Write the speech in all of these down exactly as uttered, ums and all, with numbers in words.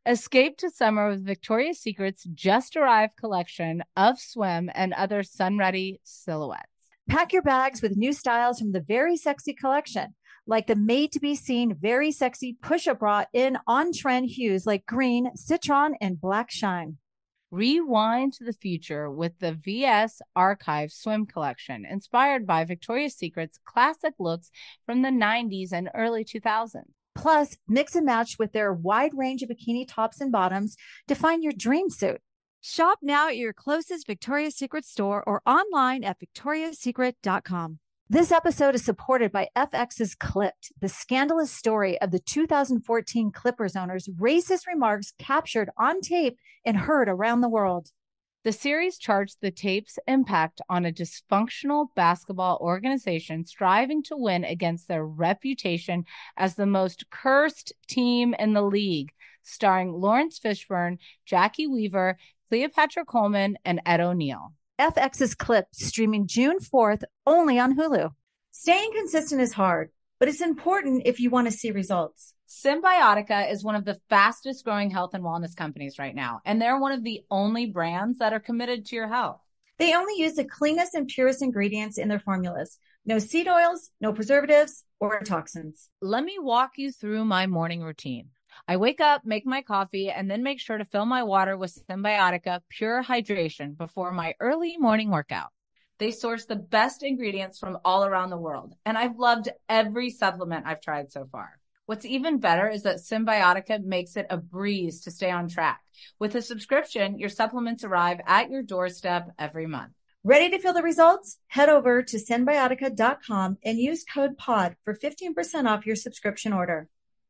Escape to summer with Victoria's Secret's just arrived collection of swim and other sun-ready silhouettes. Pack your bags with new styles from the Very Sexy collection, like the made-to-be-seen Very Sexy push-up bra in on-trend hues like green, citron, and black shine. Rewind to the future with the V S Archive swim collection, inspired by Victoria's Secret's classic looks from the nineties and early two thousands. Plus, mix and match with their wide range of bikini tops and bottoms to find your dream suit. Shop now at your closest Victoria's Secret store or online at victorias secret dot com. This episode is supported by F X's Clipped, the scandalous story of the two thousand fourteen Clippers owner's racist remarks captured on tape and heard around the world. The series charts the tape's impact on a dysfunctional basketball organization striving to win against their reputation as the most cursed team in the league, starring Lawrence Fishburne, Jackie Weaver, Cleopatra Coleman, and Ed O'Neill. F X's Clipped, streaming June fourth, only on Hulu. Staying consistent is hard, but it's important if you want to see results. Symbiotica is one of the fastest growing health and wellness companies right now, and they're one of the only brands that are committed to your health. They only use the cleanest and purest ingredients in their formulas. No seed oils, no preservatives, or toxins. Let me walk you through my morning routine. I wake up, make my coffee, and then make sure to fill my water with Symbiotica Pure Hydration before my early morning workout. They source the best ingredients from all around the world, and I've loved every supplement I've tried so far. What's even better is that Symbiotica makes it a breeze to stay on track. With a subscription, your supplements arrive at your doorstep every month. Ready to feel the results? Head over to symbiotica dot com and use code POD for fifteen percent off your subscription order.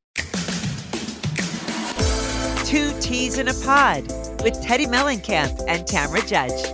Two Teas in a Pod with Teddy Mellencamp and Tamra Judge.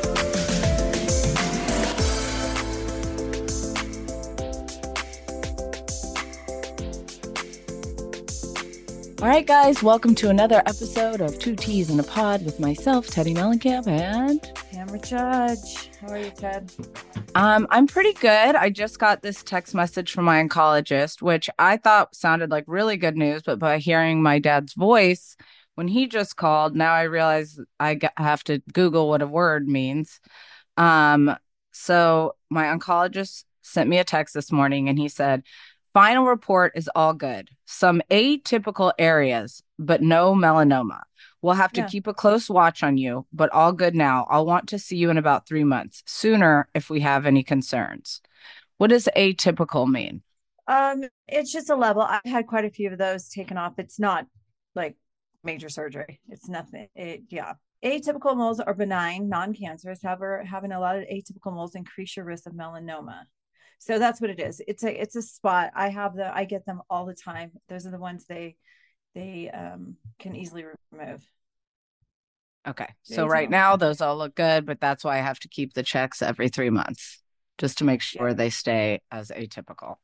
All right, guys, welcome to another episode of Two Teas in a Pod with myself, Teddy Mellencamp, and Tamra Judge. How are you, Ted? Um, I'm pretty good. I just got this text message from my oncologist, which I thought sounded like really good news, but by hearing my dad's voice when he just called, now I realize I g- have to Google what a word means. Um, so my oncologist sent me a text this morning, and he said, final report is all good. Some atypical areas, but no melanoma. We'll have to yeah. keep a close watch on you, but all good now. I'll want to see you in about three months, sooner if we have any concerns. What does atypical mean? Um, it's just a level. I've had quite a few of those taken off. It's not like major surgery. It's nothing. It, yeah. Atypical moles are benign, non-cancerous. However, having a lot of atypical moles increase your risk of melanoma. So that's what it is. It's a it's a spot. I have the I get them all the time. Those are the ones they they um, can easily remove. Okay. So right now those all look good, but that's why I have to keep the checks every three months just to make sure yeah. they stay as atypical.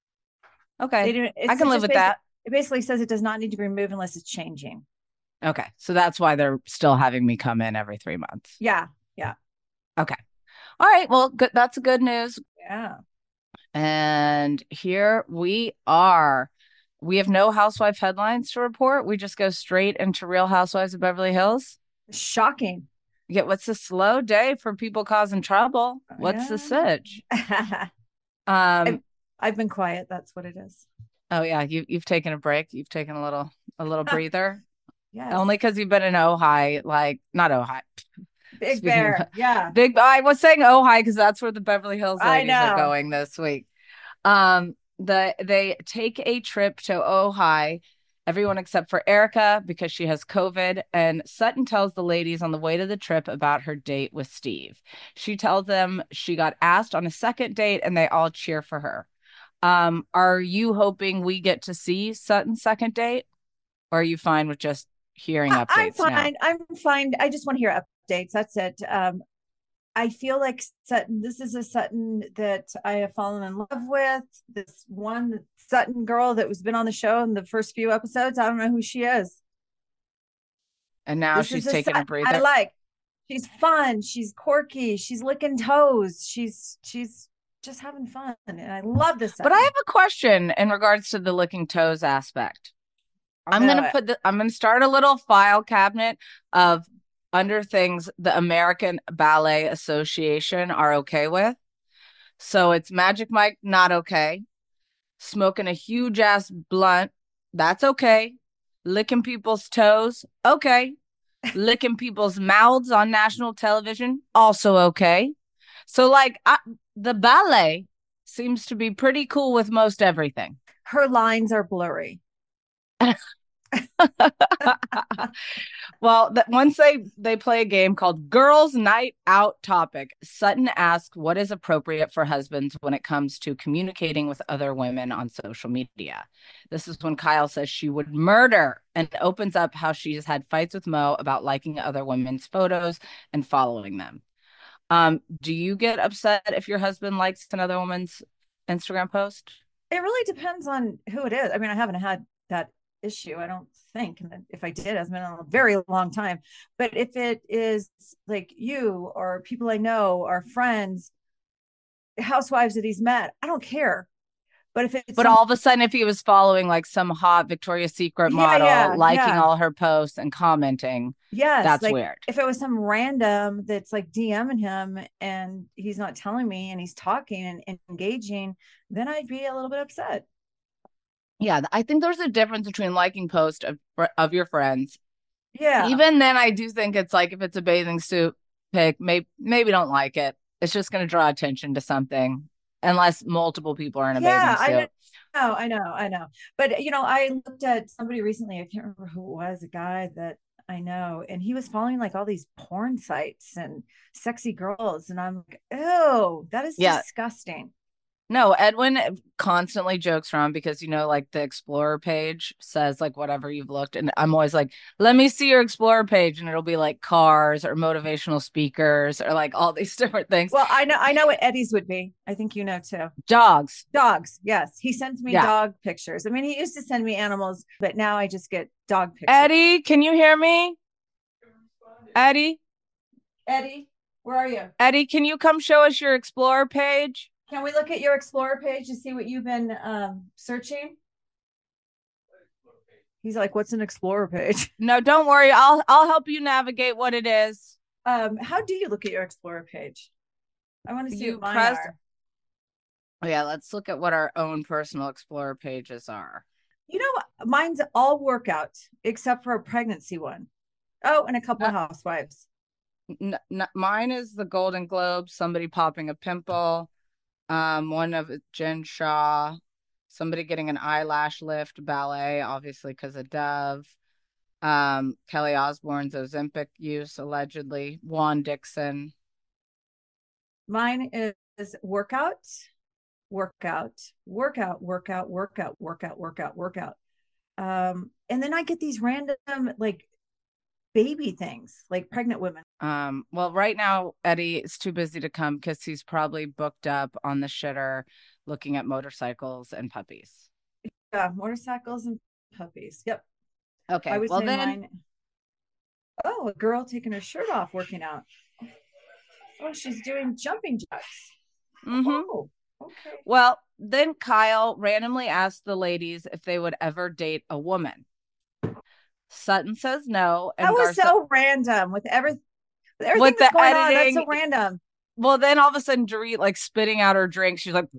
Okay. I can live with that. It basically says it does not need to be removed unless it's changing. Okay. So that's why they're still having me come in every three months. Yeah. Yeah. Okay. All right. Well, good. That's good news. Yeah. And here we are. We have no housewife headlines to report. We just go straight into Real Housewives of Beverly Hills. Shocking. Yeah, what's a slow day for people causing trouble? What's yeah. the sitch? um, I've, I've been quiet. That's what it is. Oh yeah, you you've taken a break. You've taken a little a little breather. Yes. Only because you've been in Ojai, like not Ojai. Big Bear, of, yeah. Big. I was saying Ojai because that's where the Beverly Hills ladies are going this week. Um, the they take a trip to Ojai, everyone except for Erica because she has COVID, and Sutton tells the ladies on the way to the trip about her date with Steve. She tells them she got asked on a second date, and they all cheer for her. Um, are you hoping we get to see Sutton's second date, or are you fine with just hearing updates? I'm fine. Now? I'm fine. I just want to hear updates. That's it. Um, I feel like Sutton, this is a Sutton that I have fallen in love with. This one Sutton girl that was been on the show in the first few episodes. I don't know who she is. And now this she's taking a, a breather. I like. She's fun. She's quirky. She's licking toes. She's she's just having fun. And I love this. But I have a question in regards to the licking toes aspect. I'll I'm know gonna it. put the I'm gonna start a little file cabinet of under things the American Ballet Association are okay with. So it's Magic Mike, not okay. Smoking a huge ass blunt, that's okay. Licking people's toes, okay. Licking people's mouths on national television, also okay. So, like, I, the ballet seems to be pretty cool with most everything. Her lines are blurry. Well, that once they they play a game called Girls Night Out Topic, Sutton asks what is appropriate for husbands when it comes to communicating with other women on social media. This is when Kyle says she would murder and opens up how she has had fights with Mo about liking other women's photos and following them. Um, do you get upset if your husband likes another woman's Instagram post? It really depends on who it is. I mean, I haven't had that issue, I don't think. And if I did, it's been a very long time. But if it is like you or people I know or friends, housewives that he's met, I don't care. But if it's But some, all of a sudden, if he was following like some hot Victoria's Secret yeah, model, yeah, liking yeah. all her posts and commenting, Yes, that's like weird. if it was some random that's like DMing him and he's not telling me and he's talking and, and engaging, then I'd be a little bit upset. Yeah, I think there's a difference between liking posts of, of your friends. Yeah. Even then, I do think it's like if it's a bathing suit pic, maybe maybe don't like it. It's just going to draw attention to something, unless multiple people are in a Yeah, bathing I suit. know, I know, I know. But you know, I looked at somebody recently, I can't remember who it was, a guy that I know, and he was following like all these porn sites and sexy girls. And I'm like, oh, that is Yeah, disgusting. no, Edwin constantly jokes around because, you know, like the Explorer page says like whatever you've looked. And I'm always like, let me see your Explorer page. And it'll be like cars or motivational speakers or like all these different things. Well, I know, I know what Eddie's would be. I think you know too. Dogs. Dogs. Yes. He sends me Yeah. dog pictures. I mean, he used to send me animals, but now I just get dog pictures. Eddie, can you hear me? Eddie? Eddie, where are you? Eddie, can you come show us your Explorer page? Can we look at your Explorer page to see what you've been um, searching? He's like, what's an Explorer page? No, don't worry. I'll I'll help you navigate what it is. Um, how do you look at your Explorer page? I want to see You what mine press- are. Oh, yeah, let's look at what our own personal Explorer pages are. You know, mine's all workout except for a pregnancy one. Oh, and a couple Uh, of housewives. N- n- mine is the Golden Globe, somebody popping a pimple, um, one of Jen Shaw, somebody getting an eyelash lift, ballet, obviously because of Dove, um, Kelly Osbourne's Ozempic use, allegedly, Juan Dixon. Mine is workout, workout, workout, workout, workout, workout, workout, workout. Um, and then I get these random like baby things, like pregnant women. Um, well, right now, Eddie is too busy to come because he's probably booked up on the shitter looking at motorcycles and puppies. Yeah, motorcycles and puppies. Yep. Okay, I was well in then, mine. Oh, a girl taking her shirt off working out. Oh, she's doing jumping jacks. mhm. Oh, okay. Well, then Kyle randomly asked the ladies if they would ever date a woman. Sutton says no, and That was Garcelle, so random with every, with everything With that's the going on. That's so editing- random. well, then all of a sudden, Dorit like spitting out her drink. She's like,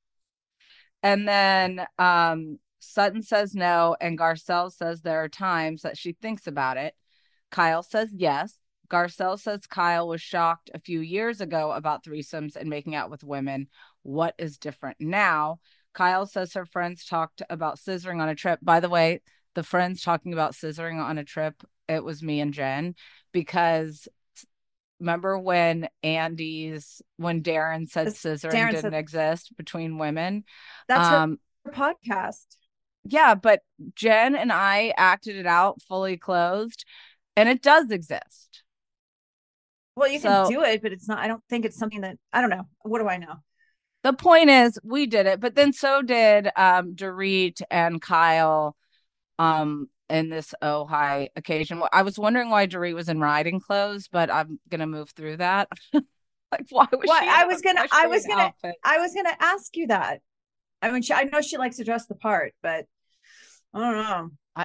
and then um, Sutton says no, and Garcelle says there are times that she thinks about it. Kyle says yes. Garcelle says Kyle was shocked a few years ago about threesomes and making out with women. What is different now? Kyle says her friends talked about scissoring on a trip. By the way, the friends talking about scissoring on a trip, it was me and Jen, because remember when Andy's, when Darren said This- scissoring Darren didn't said- exist between women? That's her, Um, her podcast. yeah, but Jen and I acted it out fully clothed, and it does exist. Well, you So- can do it, but it's not, I don't think it's something that, I don't know. What do I know? The point is, we did it, but then so did um, Dorit and Kyle um, in this oh hi occasion. I was wondering why Dorit was in riding clothes, but I'm gonna move through that. Like, why was Why- she? I in was a gonna- I equestrian was gonna- outfit? I was going to ask you that. I mean, she, I know she likes to dress the part, but I don't know.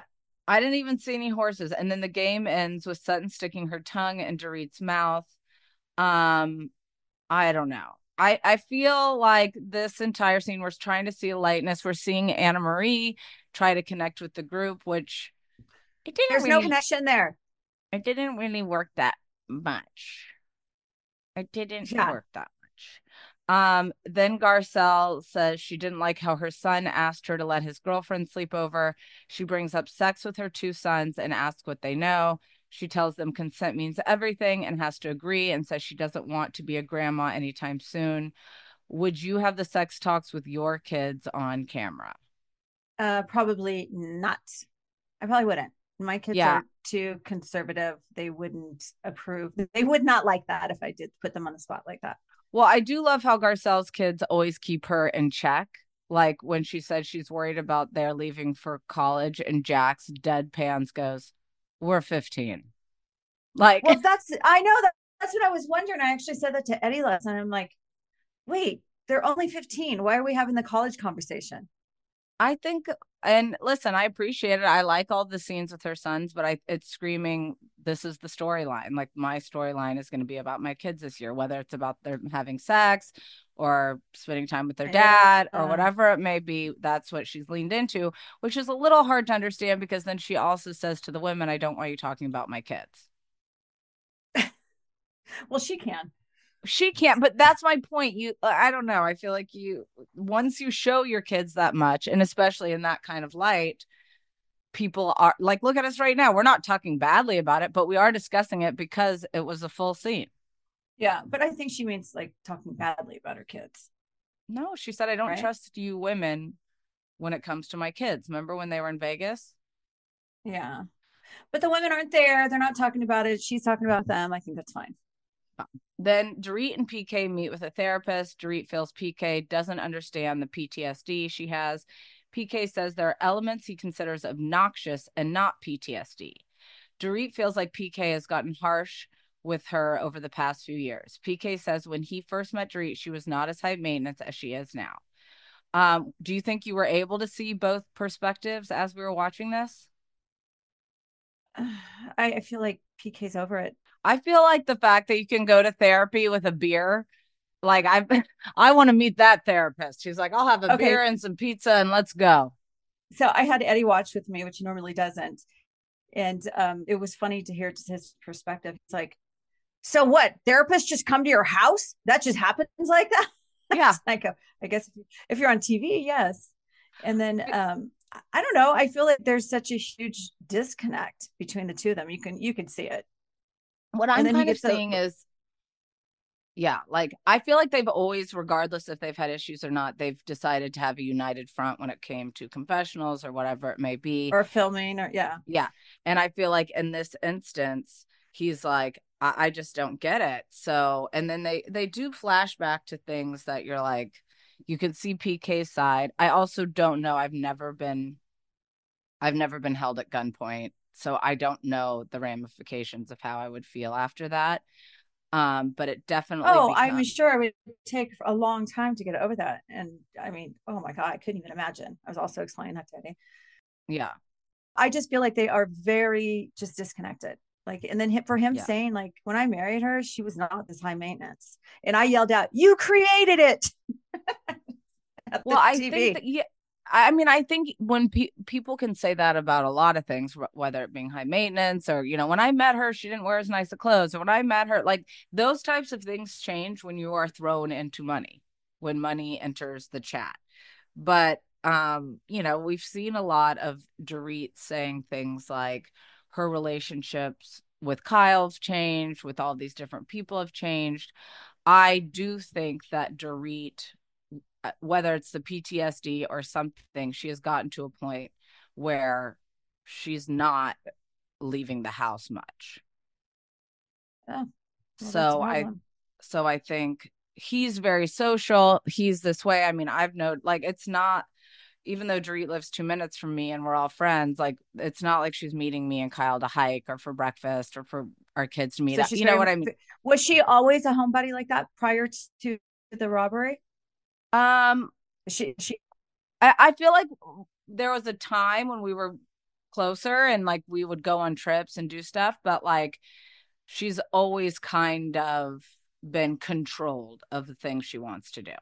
I didn't even see any horses. And then the game ends with Sutton sticking her tongue in Dorit's mouth. Um, I don't know. I, I feel like this entire scene, we're trying to see a lightness. We're seeing Anna Marie try to connect with the group, which it didn't There's really, no connection there. It didn't really work that much. It didn't Yeah. work that much. Um, then Garcelle says she didn't like how her son asked her to let his girlfriend sleep over. She brings up sex with her two sons and asks what they know. She tells them consent means everything and has to agree, and says she doesn't want to be a grandma anytime soon. Would you have the sex talks with your kids on camera? Uh, probably not. I probably wouldn't. My kids Yeah. are too conservative. They wouldn't approve. They would not like that if I did put them on the spot like that. Well, I do love how Garcelle's kids always keep her in check. Like when she said she's worried about their leaving for college, and Jax deadpans goes, "We're fifteen." Like, well, that's, I know that that's what I was wondering. I actually said that to Eddie last night. I'm like, wait, they're only fifteen. Why are we having the college conversation? I think, and listen, I appreciate it. I like all the scenes with her sons, but I it's screaming, this is the storyline. Like my storyline is going to be about my kids this year, whether it's about them having sex or spending time with their dad or whatever it may be. That's what she's leaned into, which is a little hard to understand because then she also says to the women, I don't want you talking about my kids. Well, she can. She can't, but that's my point. You, I don't know. I feel like you, once you show your kids that much, and especially in that kind of light, people are like, look at us right now. We're not talking badly about it, but we are discussing it because it was a full scene. Yeah, but I think she means like talking badly about her kids. No, she said, I don't right? trust you women when it comes to my kids. Remember when they were in Vegas? Yeah. But the women aren't there. They're not talking about it. She's talking about them. I think that's fine. Then Dorit and P K meet with a therapist. Dorit feels P K doesn't understand the P T S D she has. P K says there are elements he considers obnoxious and not P T S D. Dorit feels like P K has gotten harsh with her over the past few years. P K says when he first met Dorit, she was not as high maintenance as she is now. Um, do you think you were able to see both perspectives as we were watching this? I, I feel like P K's over it. I feel like the fact that you can go to therapy with a beer, like I I want to meet that therapist. She's like, I'll have a okay. beer and some pizza and let's go. So I had Eddie watch with me, which he normally doesn't. And um, it was funny to hear just his perspective. It's like, so what? Therapists just come to your house? That just happens like that? Yeah. Like, I guess if, you, if you're on T V, yes. And then um, I don't know. I feel like there's such a huge disconnect between the two of them. You can you can see it. What I'm kind of saying a, is, yeah, like I feel like they've always, regardless if they've had issues or not, they've decided to have a united front when it came to confessionals or whatever it may be. Or filming or yeah. Yeah. And I feel like in this instance, he's like, I, I just don't get it. So, and then they, they do flashback to things that you're like, you can see P K's side. I also don't know. I've never been, I've never been held at gunpoint. So I don't know the ramifications of how I would feel after that. Um, but it definitely. Oh, becomes... I'm sure it would take a long time to get over that. And I mean, oh my God, I couldn't even imagine. I was also explaining that to Eddie. Yeah. I just feel like they are very just disconnected. Like, and then for him yeah. saying like, when I married her, she was not this high maintenance. And I yelled out, you created it. Well, I T V. think that, yeah. I mean, I think when pe- people can say that about a lot of things, whether it being high maintenance or, you know, when I met her, she didn't wear as nice of clothes. Or when I met her, like those types of things change when you are thrown into money, when money enters the chat. But, um, you know, we've seen a lot of Dorit saying things like her relationships with Kyle have changed, with all these different people have changed. I do think that Dorit, whether it's the P T S D or something, she has gotten to a point where she's not leaving the house much. Oh, well, so I, one. so I think he's very social. He's this way. I mean, I've known, like, it's not, even though Dorit lives two minutes from me and we're all friends, like, it's not like she's meeting me and Kyle to hike or for breakfast or for our kids to meet so up. You know what I mean? Was she always a homebody like that prior to the robbery? Um, she, she, I, I feel like there was a time when we were closer and like we would go on trips and do stuff, but like she's always kind of been controlled of the things she wants to do.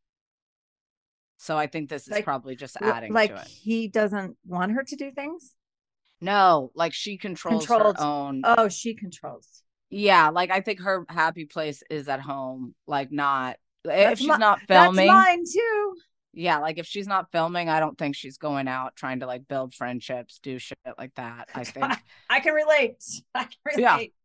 So I think this is Like- probably just adding like to it. he doesn't want her to do things. No, like she controls Controlled. her own. Oh, she controls. Yeah, like I think her happy place is at home, like not if That's she's mi- not That's filming. mine too. Yeah, like if she's not filming, I don't think she's going out trying to like build friendships, do shit like that. I think. I can relate. I can Yeah. relate.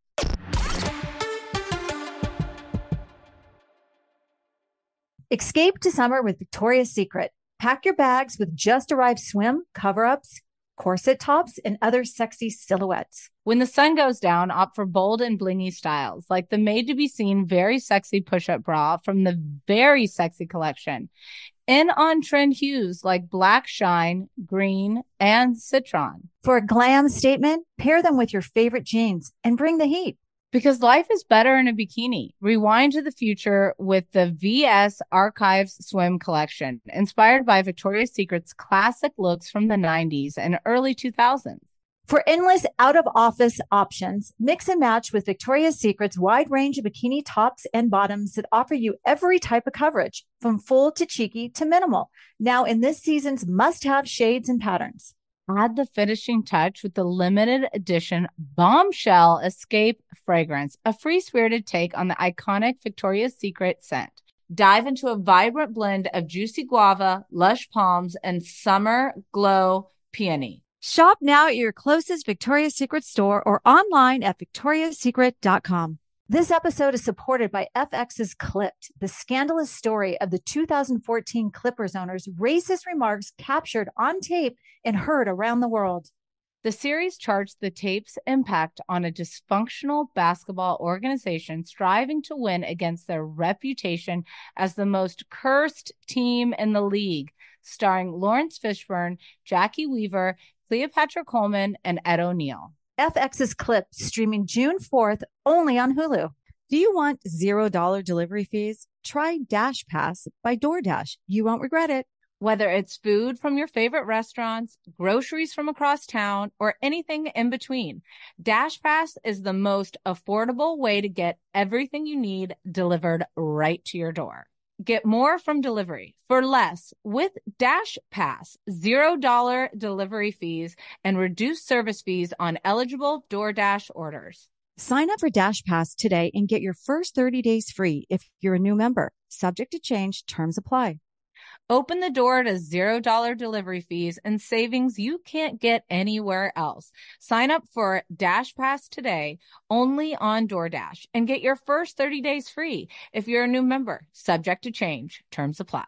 Escape to summer with Victoria's Secret. Pack your bags with just arrived swim, cover-ups, corset tops, and other sexy silhouettes. When the sun goes down, opt for bold and blingy styles, like the made-to-be-seen very sexy push-up bra from the Very Sexy collection. In on-trend hues like black shine, green, and citron. For a glam statement, pair them with your favorite jeans and bring the heat. Because life is better in a bikini. Rewind to the future with the V S Archives Swim Collection, inspired by Victoria's Secret's classic looks from the nineties and early two thousands. For endless out-of-office options, mix and match with Victoria's Secret's wide range of bikini tops and bottoms that offer you every type of coverage, from full to cheeky to minimal. Now in this season's must-have shades and patterns. Add the finishing touch with the limited edition Bombshell Escape fragrance, a free-spirited take on the iconic Victoria's Secret scent. Dive into a vibrant blend of juicy guava, lush palms, and summer glow peony. Shop now at your closest Victoria's Secret store or online at victorias secret dot com. This episode is supported by F X's Clipped, the scandalous story of the two thousand fourteen Clippers owner's racist remarks captured on tape and heard around the world. The series charts the tape's impact on a dysfunctional basketball organization striving to win against their reputation as the most cursed team in the league, starring Lawrence Fishburne, Jackie Weaver, Cleopatra Coleman, and Ed O'Neill. F X's Clipped, streaming June fourth only on Hulu. Do you want zero dollar delivery fees? Try Dash Pass by DoorDash. You won't regret it. Whether it's food from your favorite restaurants, groceries from across town, or anything in between, DashPass is the most affordable way to get everything you need delivered right to your door. Get more from delivery for less with DashPass, zero dollar delivery fees and reduced service fees on eligible DoorDash orders. Sign up for Dash Pass today and get your first thirty days free if you're a new member. Subject to change, terms apply. Open the door to zero dollar delivery fees and savings you can't get anywhere else. Sign up for Dash Pass today only on DoorDash and get your first thirty days free if you're a new member. Subject to change. Terms apply.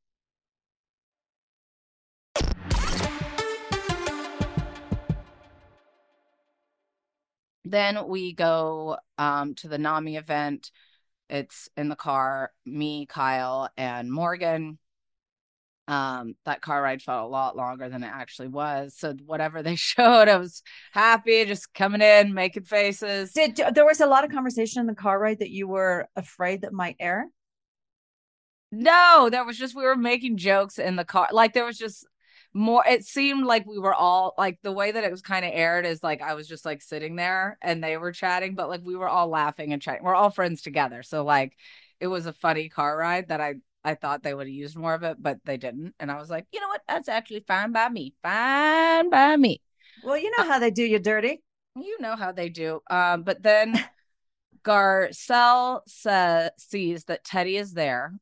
Then we go um, to the NAMI event. It's in the car, me, Kyle, and Morgan. Um, that car ride felt a lot longer than it actually was. So whatever they showed, I was happy, just coming in, making faces. Did there was a lot of conversation in the car ride that you were afraid that might air? No, there was just, we were making jokes in the car. Like there was just more, it seemed like we were all like, the way that it was kind of aired is like, I was just like sitting there and they were chatting, but like we were all laughing and chatting. We're all friends together. So like, it was a funny car ride that I, I thought they would have used more of it, but they didn't. And I was like, you know what? That's actually fine by me. Fine by me. Well, you know how they do you dirty. You know how they do. Um, but then Garcelle sa- sees that Teddy is there.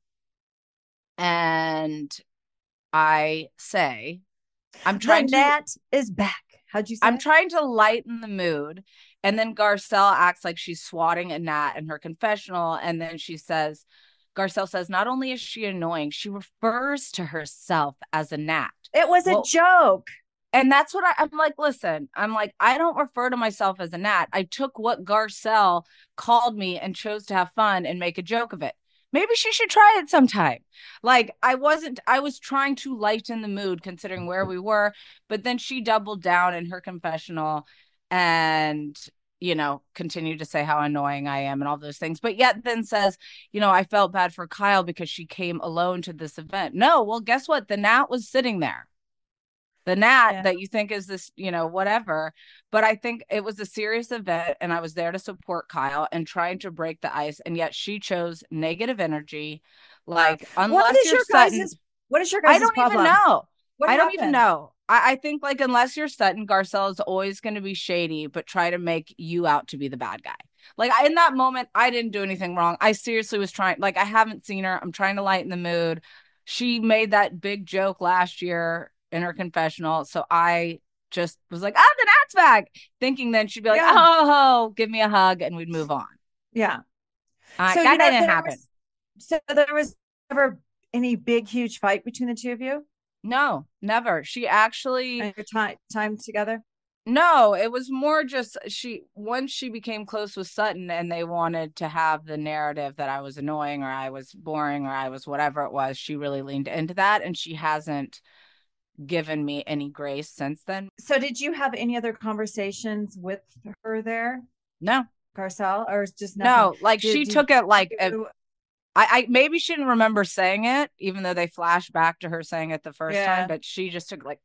And I say, I'm trying The to Nat is back. How'd you say? I'm it? trying to lighten the mood. And then Garcelle acts like she's swatting a gnat in her confessional. And then she says, Garcelle says, not only is she annoying, she refers to herself as a gnat. It was Well, a joke. And that's what I, I'm like, listen, I'm like, I don't refer to myself as a gnat. I took what Garcelle called me and chose to have fun and make a joke of it. Maybe she should try it sometime. Like I wasn't, I was trying to lighten the mood considering where we were, but then she doubled down in her confessional and, you know, continued to say how annoying I am and all those things, but yet then says, you know, I felt bad for Kyle because she came alone to this event. No, well, guess what? The gnat was sitting there. the gnat Yeah. that you think is this, you know, whatever. But I think it was a serious event and I was there to support Kyle and trying to break the ice. And yet she chose negative energy. Like, What unless is you're your Sutton, guys's what is your I guys's don't even problem? know. What I don't even happened? know. I, I think, like, unless you're Sutton, Garcelle is always going to be shady, but try to make you out to be the bad guy. Like, I, in that moment, I didn't do anything wrong. I seriously was trying, like, I haven't seen her. I'm trying to lighten the mood. She made that big joke last year in her confessional. So I just was like, ah, the Nat's back, thinking then she'd be like, Yeah. oh, give me a hug, and we'd move on. Yeah. Uh, So that you know, didn't there happen. was, so there was never any big, huge fight between the two of you No, never. She actually, and your time time together? no, it was more just she, once she became close with Sutton and they wanted to have the narrative that I was annoying or I was boring or I was whatever it was, she really leaned into that, and she hasn't given me any grace since then. So did you have any other conversations with her there, No, Garcelle, or just nothing? no, like Did, she did took it like a, you, I, I maybe she didn't remember saying it, even though they flashed back to her saying it the first yeah. time, but she just took like,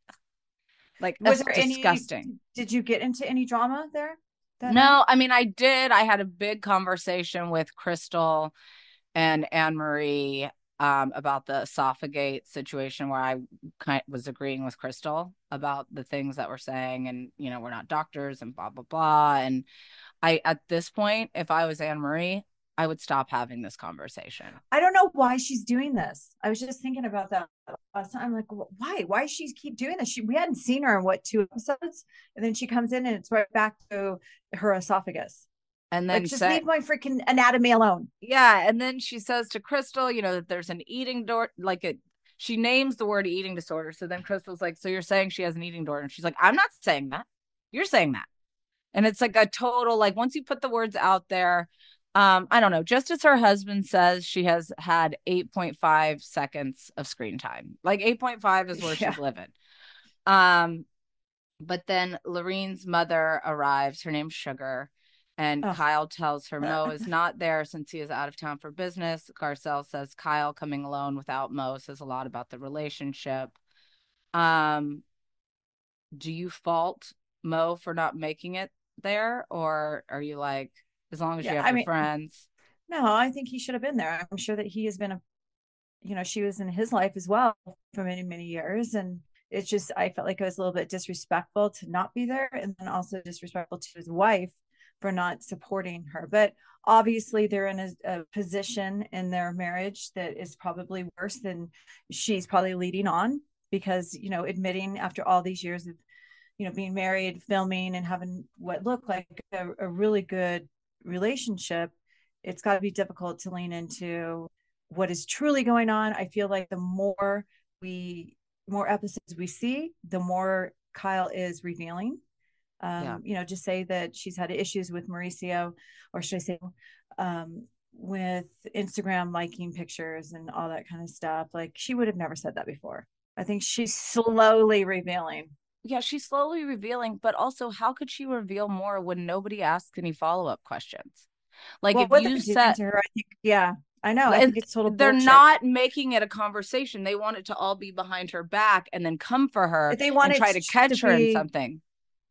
like, Was that's there disgusting. any, did you get into any drama there? That No, night? I mean, I did. I had a big conversation with Crystal and Anne Marie um, about the Esophagate situation, where I kind of was agreeing with Crystal about the things that we're saying, and you know, we're not doctors and blah blah blah. And I, at this point, if I was Anne Marie, I would stop having this conversation. I don't know why she's doing this. I was just thinking about that last time. I'm like, why? Why does she keep doing this? She we hadn't seen her in what, two episodes, and then she comes in and it's right back to her esophagus. And then Like, just say, leave my freaking anatomy alone. yeah, and then she says to Crystal, you know, that there's an eating door, like it. She names the word eating disorder. So then Crystal's like, so you're saying she has an eating disorder? And she's like, I'm not saying that. You're saying that. And it's like a total, like, once you put the words out there, um, I don't know, just as her husband says, she has had eight point five seconds of screen time. Like eight point five is where Yeah. she's living. Um, but then Lorene's mother arrives. Her name's Sugar. And Oh. Kyle tells her Mo is not there since he is out of town for business. Garcelle says Kyle coming alone without Mo says a lot about the relationship. Um, do you fault Mo for not making it there? Or are you like, as long as Yeah, you have I your mean, friends? No, I think he should have been there. I'm sure that he has been a, you know, she was in his life as well for many, many years. And it's just, I felt like it was a little bit disrespectful to not be there. And then also disrespectful to his wife for not supporting her. But obviously they're in a, a position in their marriage that is probably worse than she's probably leading on, because, you know, admitting after all these years of, you know, being married, filming, and having what looked like a, a really good relationship, it's got to be difficult to lean into what is truly going on. I feel like the more we, more episodes we see, the more Kyle is revealing. Um, yeah. You know, just say that she's had issues with Mauricio, or should I say, um, with Instagram liking pictures and all that kind of stuff. Like, she would have never said that before. I think she's slowly revealing. Yeah, she's slowly revealing, but also, how could she reveal more when nobody asks any follow-up questions? Like, well, if you said to her, I think, yeah, I know. I think it's total they're bullshit. not making it a conversation. They want it to all be behind her back and then come for her they want and try to catch to her be, in something.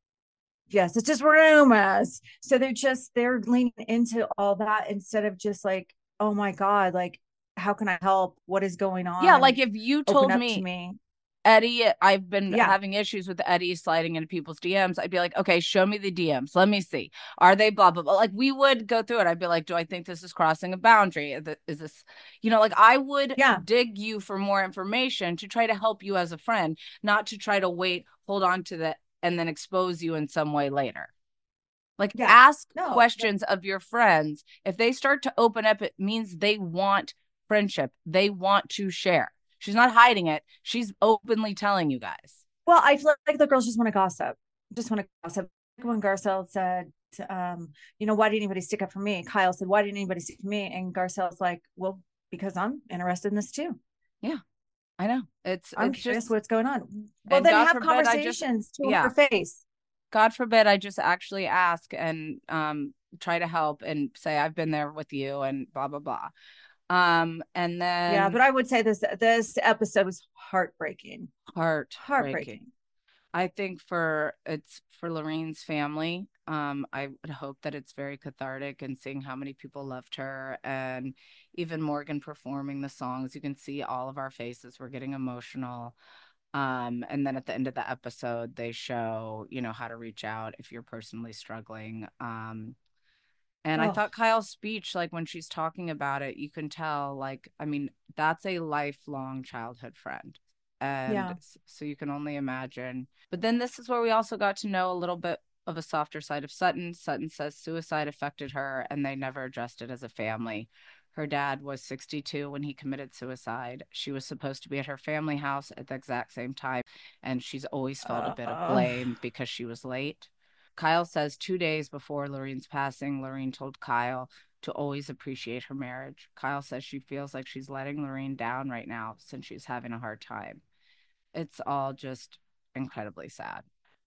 Yes, it's just rumors. So they're just, they're leaning into all that instead of just like, oh my God, like, how can I help? What is going on? Yeah, like if you told Open up me, to me, Eddie, I've been yeah. having issues with Eddie sliding into people's D Ms, I'd be like, okay, show me the D Ms. Let me see. Are they blah, blah, blah? Like, we would go through it. I'd be like, do I think this is crossing a boundary? Is this, you know, like, I would yeah. dig you for more information to try to help you as a friend, not to try to wait, hold on to that, and then expose you in some way later. Like, yeah. ask no, questions no. of your friends. If they start to open up, it means they want friendship. They want to share. She's not hiding it. She's openly telling you guys. Well, I feel like the girls just want to gossip. Just want to gossip. When Garcelle said, um, you know, why didn't anybody stick up for me? Kyle said, why didn't anybody stick up for me? And Garcelle's like, well, because I'm interested in this too. Yeah, I know. It's I'm it's curious just what's going on. Well, then God have forbid, conversations just, to yeah. her face. God forbid I just actually ask and um, try to help and say, I've been there with you and blah, blah, blah. Um, and then yeah, but I would say this this episode was heartbreaking. Heart heartbreaking. I think for it's for Lorraine's family. Um, I would hope that it's very cathartic and seeing how many people loved her and even Morgan performing the songs. You can see all of our faces. We're getting emotional. Um, and then at the end of the episode, they show, you know, how to reach out if you're personally struggling. Um, and I Oh, thought Kyle's speech, like when she's talking about it, you can tell, like, I mean, that's a lifelong childhood friend. And yeah. s- so you can only imagine. But then this is where we also got to know a little bit of a softer side of Sutton. Sutton says suicide affected her and they never addressed it as a family. Her dad was sixty-two when he committed suicide. She was supposed to be at her family house at the exact same time. And she's always felt a Uh, bit of uh, blame because she was late. Kyle says two days before Lorraine's passing, Lorraine told Kyle to always appreciate her marriage. Kyle says she feels like she's letting Lorraine down right now since she's having a hard time. It's all just incredibly sad.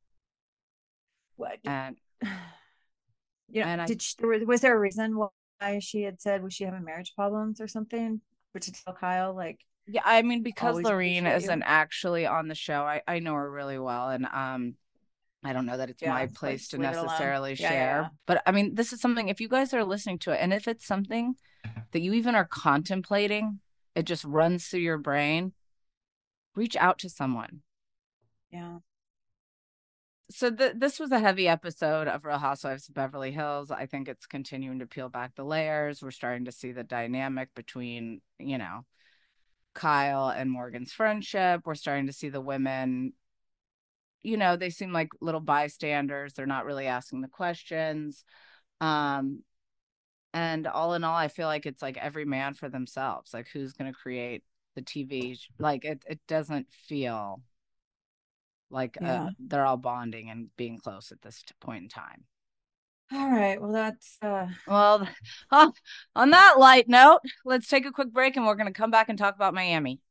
what? And You know, and I did she, was, was there a reason why she had said was she having marriage problems or something? But to tell Kyle like yeah, I mean because always Lorraine appreciate isn't you. actually on the show, I, I know her really well and um I don't know that it's Yeah, my it's like place just to leave it alone. necessarily Yeah, yeah, share. yeah. But I mean, this is something if you guys are listening to it and if it's something that you even are contemplating, it just runs through your brain, reach out to someone. Yeah. So th- this was a heavy episode of Real Housewives of Beverly Hills. I think it's continuing to peel back the layers. We're starting to see the dynamic between, you know, Kyle and Morgan's friendship. We're starting to see the women, you know, they seem like little bystanders. They're not really asking the questions. Um, and all in all, I feel like it's like every man for themselves. Like who's going to create the T V? Like it, it doesn't feel like uh, Yeah. they're all bonding and being close at this point in time. All right. Well, that's uh Well, on, on that light note, let's take a quick break and we're going to come back and talk about Miami.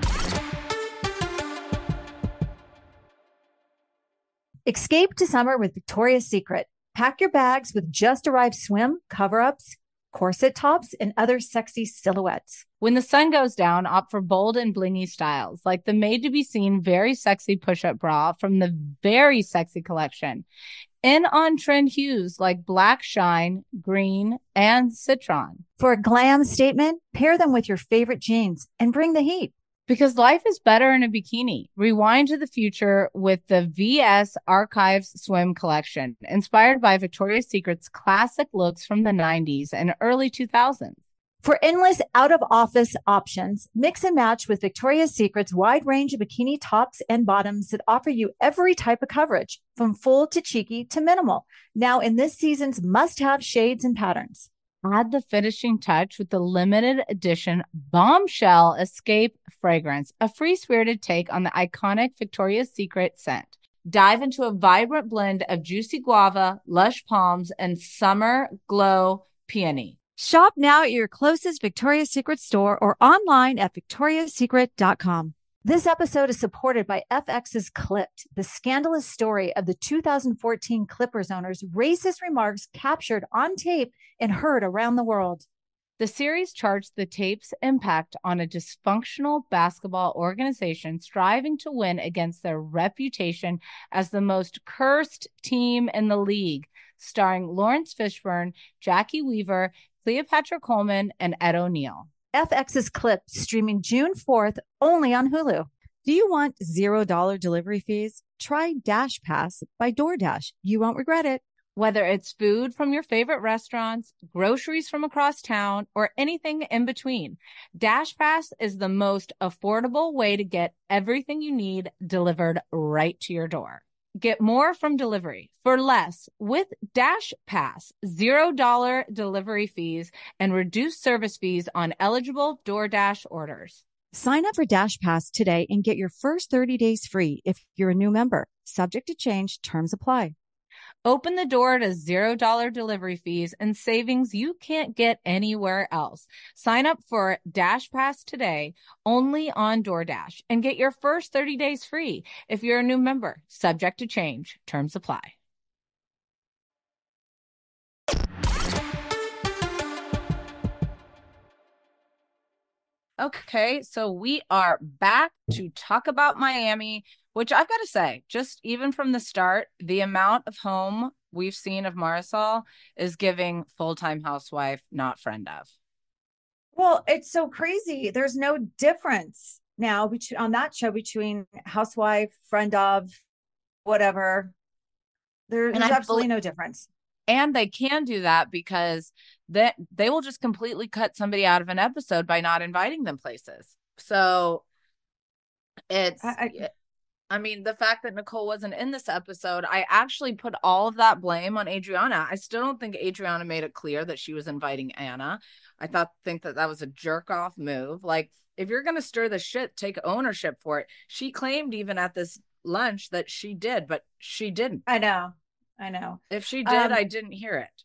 escape to summer with Victoria's Secret. Pack your bags with just arrived swim, cover-ups, corset tops, and other sexy silhouettes. When the sun goes down, opt for bold and blingy styles, like the made-to-be-seen very sexy push-up bra from the Very Sexy collection. In on-trend hues like black shine, green, and citron. For a glam statement, pair them with your favorite jeans and bring the heat. Because life is better in a bikini. Rewind to the future with the V S Archives Swim Collection, inspired by Victoria's Secret's classic looks from the nineties and early two thousands. For endless out-of-office options, mix and match with Victoria's Secret's wide range of bikini tops and bottoms that offer you every type of coverage, from full to cheeky to minimal. Now in this season's must-have shades and patterns. Add the finishing touch with the limited edition Bombshell Escape fragrance, a free-spirited take on the iconic Victoria's Secret scent. Dive into a vibrant blend of juicy guava, lush palms, and summer glow peony. Shop now at your closest Victoria's Secret store or online at victorias secret dot com. This episode is supported by F X's Clipped, the scandalous story of the two thousand fourteen Clippers owner's racist remarks captured on tape and heard around the world. The series charts the tape's impact on a dysfunctional basketball organization striving to win against their reputation as the most cursed team in the league, starring Lawrence Fishburne, Jackie Weaver, Cleopatra Coleman, and Ed O'Neill. F X's Clipped, streaming June fourth only on Hulu. Do you want zero dollar delivery fees? Try Dash Pass by DoorDash. You won't regret it. Whether it's food from your favorite restaurants, groceries from across town, or anything in between, DashPass is the most affordable way to get everything you need delivered right to your door. Get more from delivery for less with DashPass, zero dollar delivery fees, and reduced service fees on eligible DoorDash orders. Sign up for Dash Pass today and get your first thirty days free if you're a new member. Subject to change, terms apply. Open the door to zero dollar delivery fees and savings you can't get anywhere else. Sign up for Dash Pass today only on DoorDash and get your first thirty days free if you're a new member. Subject to change. Terms apply. Okay, so we are back to talk about Miami, which I've got to say, just even from the start, the amount of home we've seen of Marisol is giving full-time housewife, not friend of. Well, it's so crazy. There's no difference now between on that show between housewife, friend of, whatever. There, And there's I absolutely believe, no difference. and they can do that because that they will just completely cut somebody out of an episode by not inviting them places. So it's I, I mean, the fact that Nicole wasn't in this episode, I actually put all of that blame on Adriana. I still don't think Adriana made it clear that she was inviting Anna. I thought think that that was a jerk off move. Like, if you're going to stir the shit, take ownership for it. She claimed even at this lunch that she did, but she didn't. I know. I know. If she did, Um, I didn't hear it.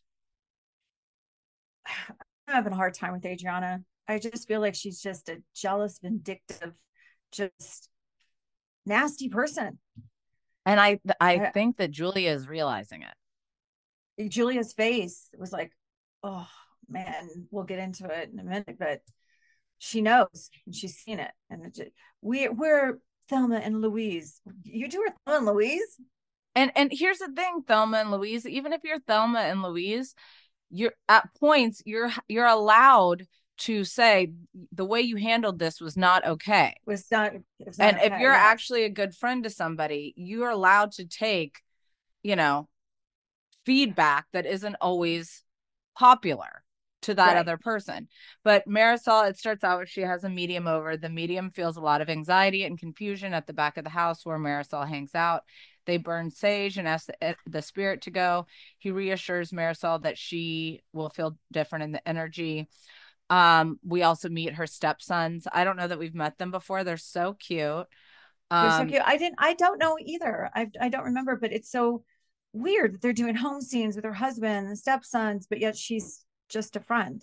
I'm having a hard time with Adriana. I just feel like she's just a jealous, vindictive, just nasty person. And I I I, think that Julia is realizing it. Julia's face was like, oh man, we'll get into it in a minute, but she knows and she's seen it. And it, we, we're Thelma and Louise. You two are Thelma and Louise? And and here's the thing, Thelma and Louise, even if you're Thelma and Louise, you're at points you're you're allowed to say the way you handled this was not okay. It was not, it was not and okay, if you're yes. actually a good friend to somebody, you're allowed to take, you know, feedback that isn't always popular to that right. other person. But Marisol, it starts out with she has a medium over. The medium feels a lot of anxiety and confusion at the back of the house where Marisol hangs out. They burn sage and ask the, the spirit to go. He reassures Marisol that she will feel different in the energy. Um, we also meet her stepsons. I don't know that we've met them before. They're so cute. Um, They're so cute. I didn't, I don't know either. I, I don't remember, but it's so weird that they're doing home scenes with her husband and stepsons, but yet she's just a friend.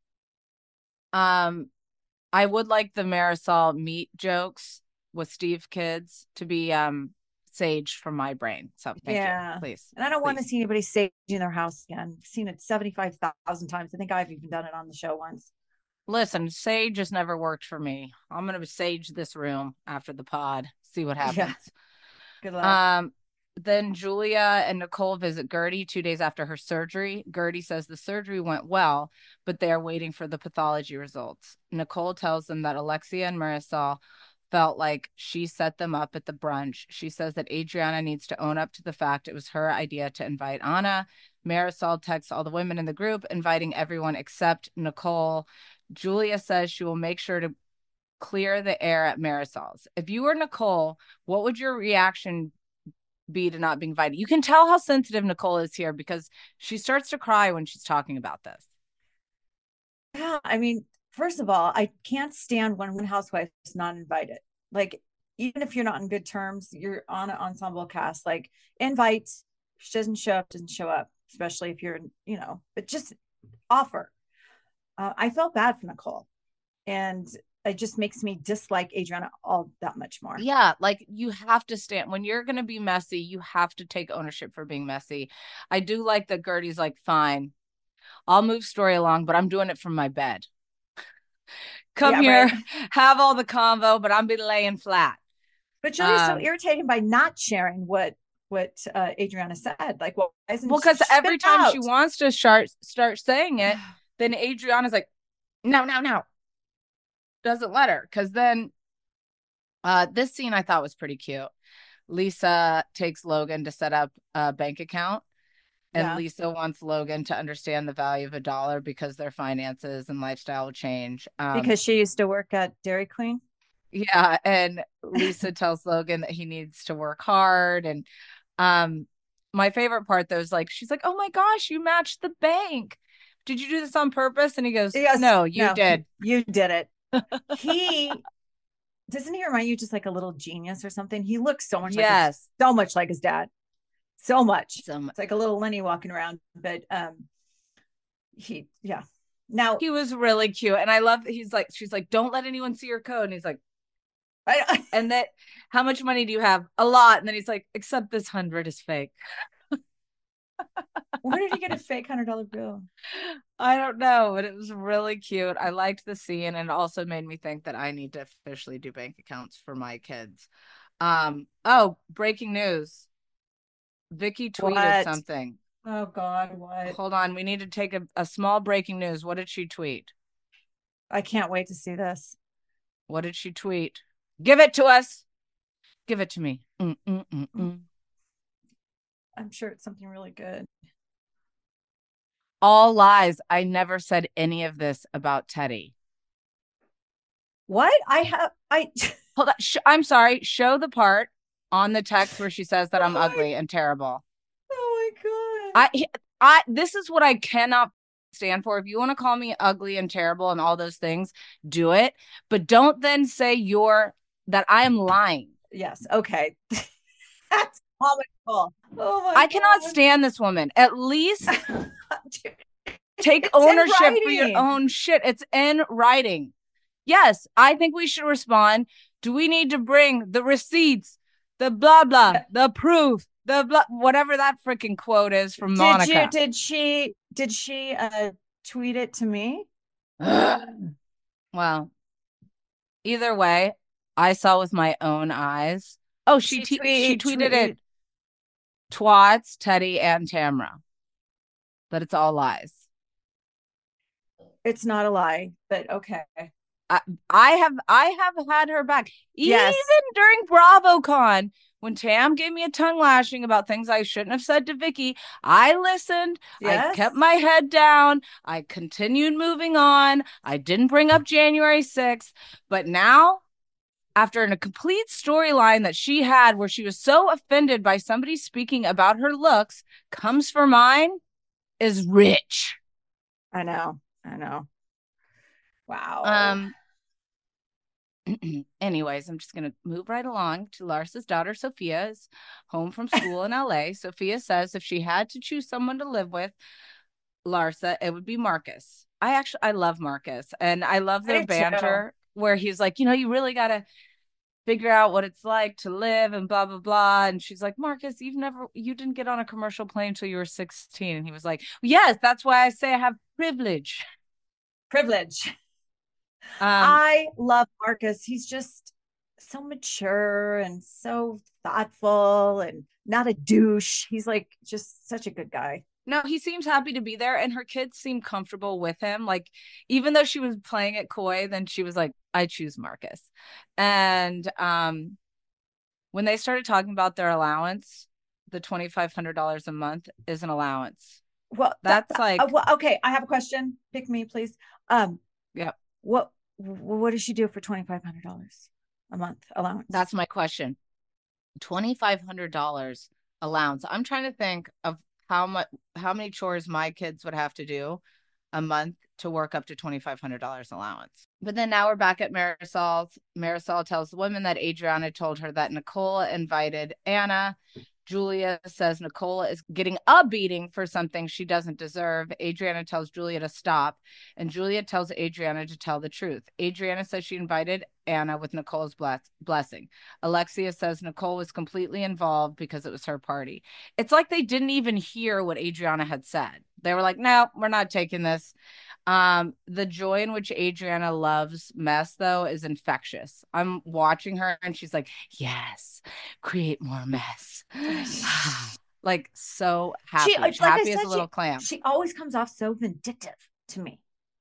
Um, I would like the Marisol meet jokes with Steve kids to be um sage from my brain. So thank yeah. you, please. And I don't please. want to see anybody sage in their house again. I've seen it seventy-five thousand times. I think I've even done it on the show once. Listen, sage just never worked for me. I'm gonna sage this room after the pod. See what happens. Yeah. Good luck. Um. Then Julia and Nicole visit Gertie two days after her surgery. Gertie says the surgery went well, but they are waiting for the pathology results. Nicole tells them that Alexia and Marisol felt like she set them up at the brunch. She says that Adriana needs to own up to the fact it was her idea to invite Anna. Marisol texts all the women in the group, inviting everyone except Nicole. Julia says she will make sure to clear the air at Marisol's. If you were Nicole, what would your reaction be to not being invited? You can tell how sensitive Nicole is here because she starts to cry when she's talking about this. Yeah, I mean, first of all, I can't stand when one housewife is not invited. Like, even if you're not in good terms, you're on an ensemble cast, like invite. If she doesn't show up, doesn't show up, especially if you're, you know, but just offer. Uh, I felt bad for Nicole. And it just makes me dislike Adriana all that much more. Yeah, like you have to stand when you're going to be messy. You have to take ownership for being messy. I do like that Gertie's like, fine, I'll move story along, but I'm doing it from my bed. Come yeah, here, right. have all the convo, but I'm be laying flat. But Julia's um, so irritated by not sharing what what uh, Adriana said. Like, well, well, because every time out? she wants to start start saying it, then Adriana's like, no, no, no. Doesn't let her, because then uh this scene I thought was pretty cute. Lisa takes Logan to set up a bank account, and yeah. Lisa wants Logan to understand the value of a dollar because their finances and lifestyle will change. Um, because she used to work at Dairy Queen. Yeah, and Lisa tells Logan that he needs to work hard. And um my favorite part though is like, she's like, oh my gosh, you matched the bank. Did you do this on purpose? And he goes, yes, no, you no, did. You did it. He doesn't he remind you just like a little genius or something? He looks so much yes. like his, so much like his dad. So much. So much. It's like a little Lenny walking around. But um he yeah. Now he was really cute. And I love that he's like, she's like, don't let anyone see your code. And he's like, I, and that how much money do you have? A lot. And then he's like, except this hundred is fake. Where did he get a fake hundred dollar bill? I don't know, but it was really cute. I liked the scene, and it also made me think that I need to officially do bank accounts for my kids. Um, oh, breaking news. Vicky tweeted What? something. Oh God, what? Hold on, we need to take a, a small breaking news. What did she tweet? I can't wait to see this. What did she tweet? Give it to us. Give it to me. Mm, mm, mm, mm. I'm sure it's something really good. All lies. I never said any of this about Teddi. What? I have I Hold on. Sh- I'm sorry. Show the part on the text where she says that oh I'm my, ugly and terrible. Oh my God. I I this is what I cannot stand for. If you want to call me ugly and terrible and all those things, do it. But don't then say you're that I am lying. Yes. Okay. That's comical. Oh my I cannot God. stand this woman. At least take ownership for your own shit. It's in writing. Yes, I think we should respond. Do we need to bring the receipts, the blah blah, the proof, the blah, whatever that freaking quote is from did Monica? You, did she? Did she uh, tweet it to me? Well, either way, I saw with my own eyes. Oh, she she, tweet, she tweeted tweet, it. Twats, Teddi, and Tamra. But it's all lies. It's not a lie, but okay. I, I have I have had her back. Yes. Even during BravoCon, when Tam gave me a tongue lashing about things I shouldn't have said to Vicky, I listened. Yes. I kept my head down. I continued moving on. I didn't bring up January sixth. But now, after a complete storyline that she had where she was so offended by somebody speaking about her looks, comes for mine is rich. I know. I know. Wow. Um. Anyways, I'm just going to move right along to Larsa's daughter, Sophia's home from school in L A. Sophia says if she had to choose someone to live with, Larsa, it would be Marcus. I actually, I love Marcus, and I love their I banter too. Where he's like, you know, you really got to figure out what it's like to live and blah, blah, blah. And she's like, Marcus, you've never, you didn't get on a commercial plane until you were sixteen. And he was like, yes, that's why I say I have privilege. Privilege. Um, I love Marcus. He's just so mature and so thoughtful and not a douche. He's like just such a good guy. No, he seems happy to be there, and her kids seem comfortable with him. Like, even though she was playing it coy, then she was like, I choose Marcus. And um, when they started talking about their allowance, the twenty-five hundred dollars a month is an allowance. Well, that's that, like, uh, well, okay. I have a question. Pick me, please. Um, yeah. What what does she do for twenty-five hundred dollars a month allowance? That's my question. twenty-five hundred dollars allowance. I'm trying to think of how much, how many chores my kids would have to do a month to work up to twenty-five hundred dollars allowance. But then now we're back at Marisol. Marisol tells the women that Adriana told her that Nicole invited Anna. Julia says Nicole is getting a beating for something she doesn't deserve. Adriana tells Julia to stop, and Julia tells Adriana to tell the truth. Adriana says she invited Anna with Nicole's bless- blessing. Alexia says Nicole was completely involved because it was her party. It's like they didn't even hear what Adriana had said. They were like, no, we're not taking this. Um, the joy in which Adriana loves mess, though, is infectious. I'm watching her and she's like, yes, create more mess. Like, so happy. She, like happy as a little she, clam. She always comes off so vindictive to me.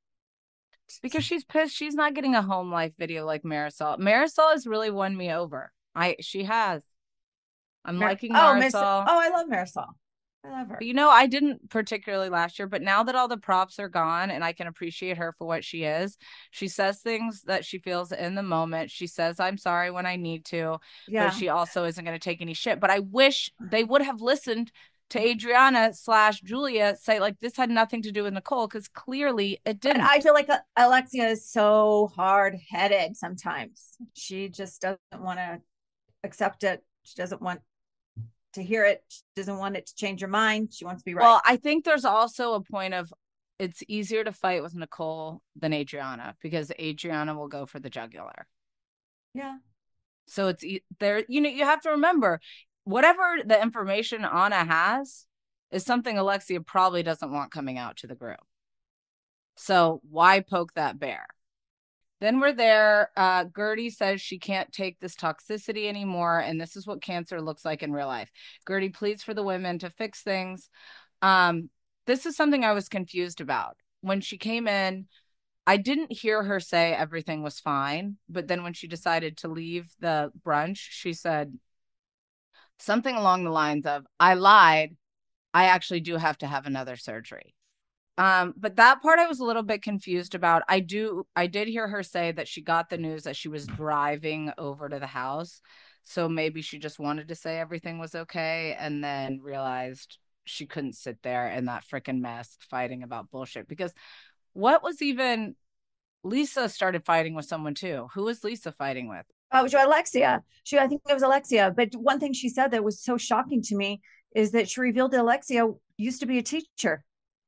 Because she's pissed she's not getting a home life video like Marisol. Marisol has really won me over. I She has. I'm Mar- liking Marisol. Oh, Miss- oh, I love Marisol. I love her. You know, I didn't particularly last year, but now that all the props are gone and I can appreciate her for what she is, she says things that she feels in the moment. She says, I'm sorry when I need to, yeah. But she also isn't going to take any shit. But I wish they would have listened to Adriana slash Julia say, like, this had nothing to do with Nicole, because clearly it didn't. And I feel like Alexia is so hard-headed sometimes. She just doesn't want to accept it. She doesn't want to hear it. She doesn't want it to change her mind. She wants to be right. Well, I think there's also a point of it's easier to fight with Nicole than Adriana, because Adriana will go for the jugular. Yeah. So it's there, you know, you have to remember whatever the information Anna has, is something Alexia probably doesn't want coming out to the group. So why poke that bear? Then we're there. Uh, Gertie says she can't take this toxicity anymore, and this is what cancer looks like in real life. Gertie pleads for the women to fix things. Um, this is something I was confused about. When she came in, I didn't hear her say everything was fine, but then when she decided to leave the brunch, she said something along the lines of, I lied. I actually do have to have another surgery. Um, but that part I was a little bit confused about. I do, I did hear her say that she got the news that she was driving over to the house. So maybe she just wanted to say everything was okay and then realized she couldn't sit there in that freaking mess fighting about bullshit. Because what was even, Lisa started fighting with someone too. Who was Lisa fighting with? Oh, it was Alexia. She, I think it was Alexia. But one thing she said that was so shocking to me is that she revealed that Alexia used to be a teacher.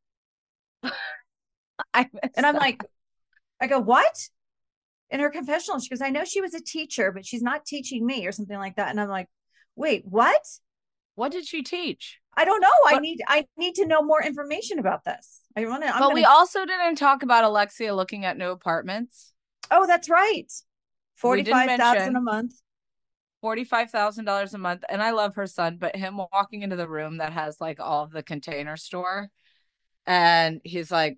I and I'm that. like, I go, what? In her confessional, she goes, I know she was a teacher, but she's not teaching me or something like that. And I'm like, wait, what? What did she teach? I don't know. But, I need I need to know more information about this. I want to. But gonna... we also didn't talk about Alexia looking at new apartments. Oh, that's right. Forty-five thousand a month. Forty-five thousand dollars a month, and I love her son. But him walking into the room that has like all of the Container Store, and he's like,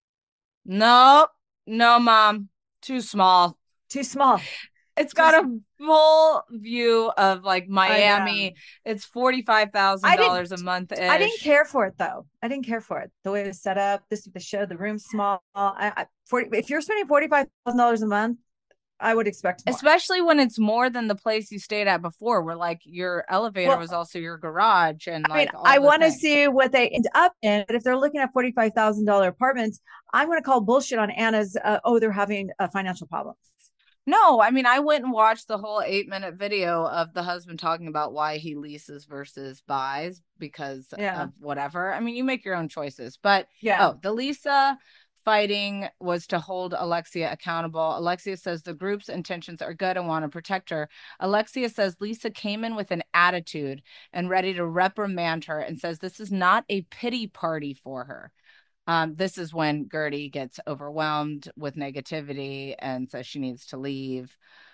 "No, no, mom, too small, too small." It's got a full view of like Miami. It's forty-five thousand dollars a month. I didn't care for it though. I didn't care for it. The way it was set up, this the show, the room's small. I, I forty if you're spending forty-five thousand dollars a month, I would expect more. Especially when it's more than the place you stayed at before, where like your elevator well, was also your garage. And I like mean, I want to see what they end up in. But if they're looking at forty-five thousand dollars apartments, I'm going to call bullshit on Anna's. Uh, oh, they're having uh, financial problems. No, I mean, I went and watched the whole eight minute video of the husband talking about why he leases versus buys because yeah. of whatever. I mean, you make your own choices, but yeah. Oh, the Lisa fighting was to hold Alexia accountable. Alexia says the group's intentions are good and want to protect her. Alexia says Lisa came in with an attitude and ready to reprimand her and says this is not a pity party for her. Um, this is when Gertie gets overwhelmed with negativity and says she needs to leave.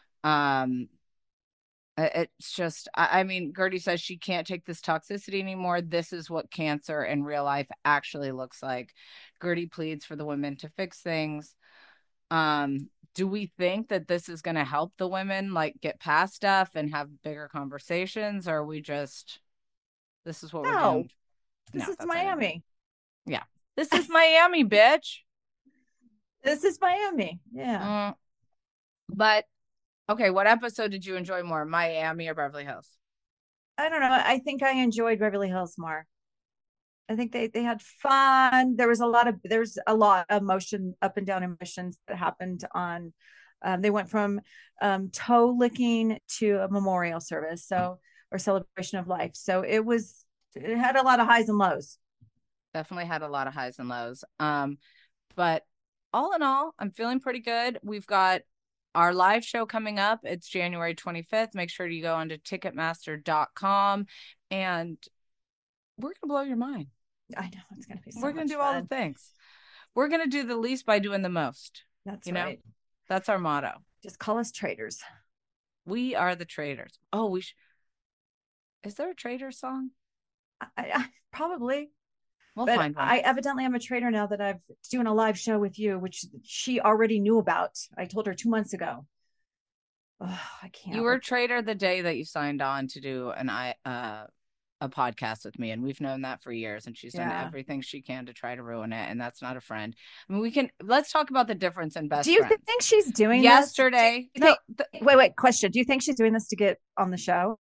Um, it's just, I, I mean, Gertie says she can't take this toxicity anymore. This is what cancer in real life actually looks like. Gertie pleads for the women to fix things. Um, do we think that this is going to help the women like get past stuff and have bigger conversations? Or are we just, this is what no, we're doing? This no, is Miami. Yeah. This is Miami, bitch. This is Miami. Yeah. Mm. But, okay, what episode did you enjoy more, Miami or Beverly Hills? I don't know. I think I enjoyed Beverly Hills more. I think they, they had fun. There was a lot of, there's a lot of emotion, up and down emotions that happened on, um, they went from um, toe licking to a memorial service. So, or celebration of life. So it was, it had a lot of highs and lows. Definitely had a lot of highs and lows. Um, but all in all, I'm feeling pretty good. We've got our live show coming up. It's January twenty-fifth. Make sure you go onto ticketmaster dot com and we're going to blow your mind. I know it's going to be so We're going to do fun. all the things. We're going to do the least by doing the most. That's you right. know? That's our motto. Just call us traders. We are the traders. Oh, we should. Is there a trader song? I, I probably. We'll but find one. I evidently am a trader now that I've doing a live show with you, which she already knew about. I told her two months ago. Oh, I can't. You were a trader the day that you signed on to do an I uh a podcast with me, and we've known that for years. And she's yeah. done everything she can to try to ruin it, and that's not a friend. I mean, we can let's talk about the difference in best. Do you friends. think she's doing yesterday? This? No, think, wait, wait. Question: do you think she's doing this to get on the show?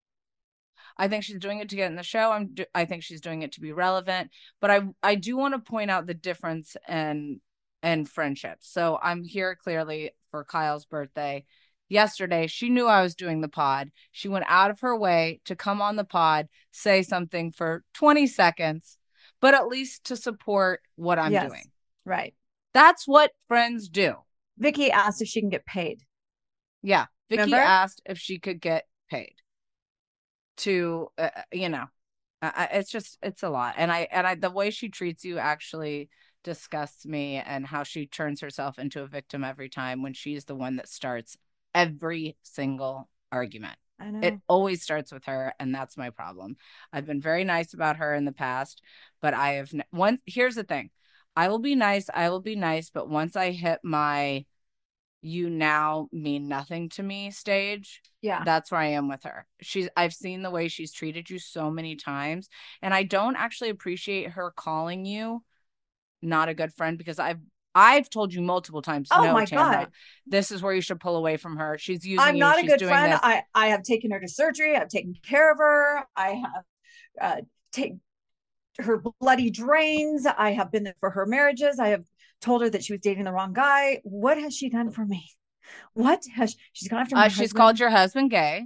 I think she's doing it to get in the show. I'm. I think she's doing it to be relevant. But I, I do want to point out the difference in, in friendships. So I'm here clearly for Kyle's birthday. Yesterday, she knew I was doing the pod. She went out of her way to come on the pod, say something for twenty seconds, but at least to support what I'm yes, doing. Right. That's what friends do. Vicky asked if she can get paid. Yeah. Vicky Remember? asked if she could get paid. To uh, you know, I, it's just, it's a lot. And I, and I, the way she treats you actually disgusts me, and how she turns herself into a victim every time when she's the one that starts every single argument. I know. It always starts with her, and that's my problem. I've been very nice about her in the past, but I have n- one. Here's the thing. I will be nice. I will be nice. But once I hit my you now mean nothing to me stage, yeah, that's where I am with her. She's I've seen the way she's treated you so many times, and I don't actually appreciate her calling you not a good friend, because I've I've told you multiple times, oh no, my Tamra, God, this is where you should pull away from her. She's using I'm you. not She's a good doing friend. this. I, I have taken her to surgery. I've taken care of her. I have uh, taken her bloody drains. I have been there for her marriages. I have told her that she was dating the wrong guy. What has she done for me? What has she's gone after? My uh, she's husband. called your husband gay.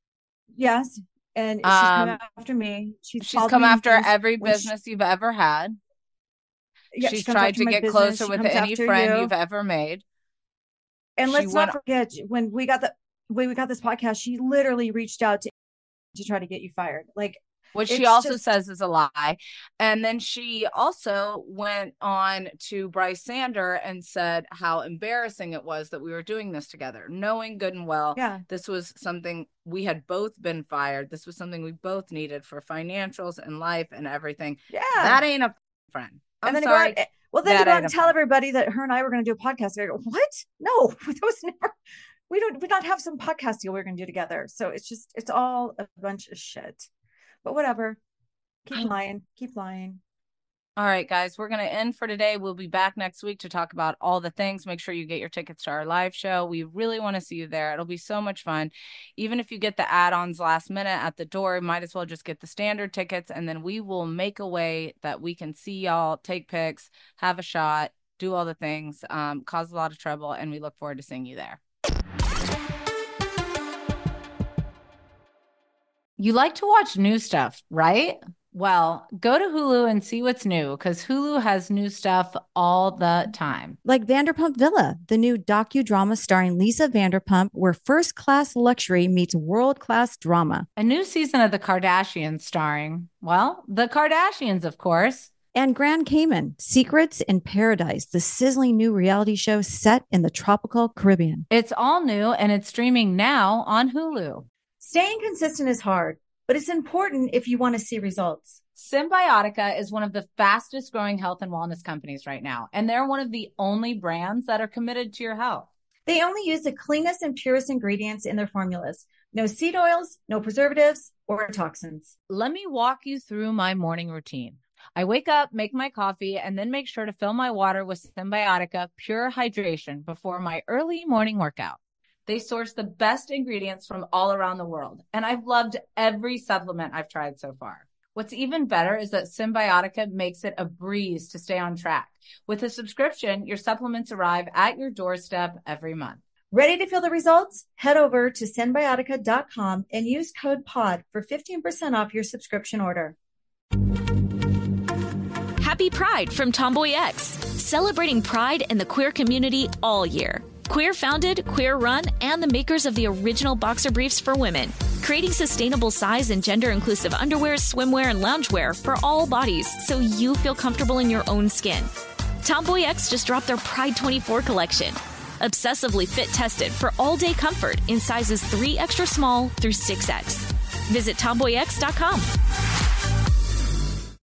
Yes, and she's Um, come after me. She's, she's called come me after names every when she- business you've ever had. yeah, she's she comes tried after to my get business. closer She with comes any after friend you. you've ever made. And She let's went- not forget, when we got the when we got this podcast, she literally reached out to to try to get you fired. Like, Which she it's also just- says is a lie. And then she also went on to Bryce Sander and said how embarrassing it was that we were doing this together, knowing good and well yeah, this was something we had both been fired. This was something we both needed for financials and life and everything. yeah. That ain't a friend. I'm and then sorry. to go out, well, then that to go out ain't and a tell friend. everybody that her and I were going to do a podcast. I go, what? No, that was never. We don't. We don't have some podcast deal we're going to do together. So it's just, it's all a bunch of shit. But whatever. Keep lying. Keep lying. All right, guys, we're going to end for today. We'll be back next week to talk about all the things. Make sure you get your tickets to our live show. We really want to see you there. It'll be so much fun. Even if you get the add-ons last minute at the door, might as well just get the standard tickets, and then we will make a way that we can see y'all, take pics, have a shot, do all the things, um, cause a lot of trouble, and we look forward to seeing you there. You like to watch new stuff, right? Well, go to Hulu and see what's new, because Hulu has new stuff all the time. Like Vanderpump Villa, the new docudrama starring Lisa Vanderpump, where first-class luxury meets world-class drama. A new season of The Kardashians starring, well, the Kardashians, of course. And Grand Cayman, Secrets in Paradise, the sizzling new reality show set in the tropical Caribbean. It's all new, and it's streaming now on Hulu. Staying consistent is hard, but it's important if you want to see results. Symbiotica is one of the fastest growing health and wellness companies right now, and they're one of the only brands that are committed to your health. They only use the cleanest and purest ingredients in their formulas. No seed oils, no preservatives, or toxins. Let me walk you through my morning routine. I wake up, make my coffee, and then make sure to fill my water with Symbiotica Pure Hydration before my early morning workout. They source the best ingredients from all around the world, and I've loved every supplement I've tried so far. What's even better is that Symbiotica makes it a breeze to stay on track. With a subscription, your supplements arrive at your doorstep every month. Ready to feel the results? Head over to Symbiotica dot com and use code POD for fifteen percent off your subscription order. Happy Pride from Tomboy X, celebrating pride and the queer community all year. Queer founded, queer run, and the makers of the original boxer briefs for women, creating sustainable size and gender inclusive underwear, swimwear, and loungewear for all bodies so you feel comfortable in your own skin. Tomboy X just dropped their Pride twenty-four collection, obsessively fit tested for all day comfort in sizes three extra small through six X. Visit tomboy x dot com.